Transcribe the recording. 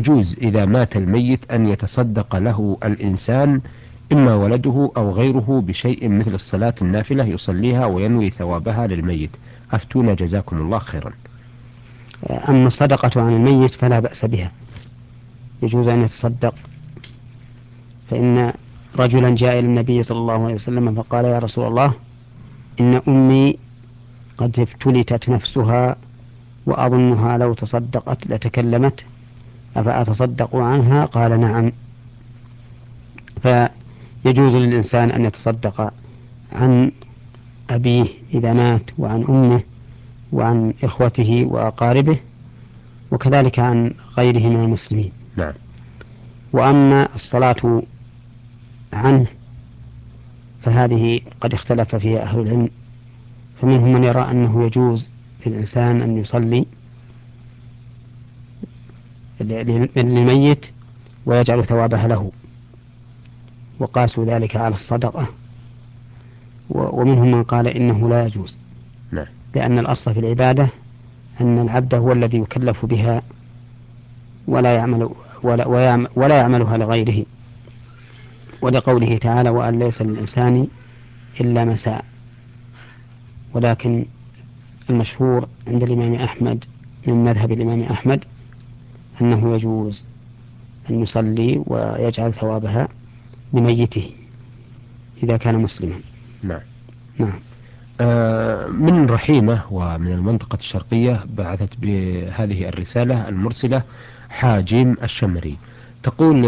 يجوز إذا مات الميت أن يتصدق له الإنسان إما ولده أو غيره بشيء مثل الصلاة النافلة يصليها وينوي ثوابها للميت؟ أفتونا جزاكم الله خيرا. أما الصدقة عن الميت فلا بأس بها، يجوز أن يتصدق. فإن رجلا جاء إلى النبي صلى الله عليه وسلم فقال: يا رسول الله، إن أمي قد ابتلتت نفسها وأظنها لو تصدقت لتكلمت، أفأتصدق عنها؟ قال: نعم. فيجوز للإنسان أن يتصدق عن أبيه إذا مات، وعن أمه، وعن إخوته وأقاربه، وكذلك عن غيره من المسلمين. نعم. وأما الصلاة عنه فهذه قد اختلف فيها أهل العلم، فمنهم من يرى أنه يجوز للإنسان أن يصلي للميت ويجعل ثوابها له، وقاسوا ذلك على الصدقة. ومنهم من قال إنه لا يجوز، نعم. لأن الأصل في العبادة أن العبد هو الذي يكلف بها ولا يعملها لغيره، ولقوله تعالى: وأن ليس للإنسان إلا ما سعى. ولكن المشهور عند الإمام أحمد من مذهب الإمام أحمد أنه يجوز أن يصلي ويجعل ثوابها لميته إذا كان مسلما. نعم. نعم. من رحيمة ومن المنطقة الشرقية بعثت بهذه الرسالة المرسلة حاجيم الشمري، تقول: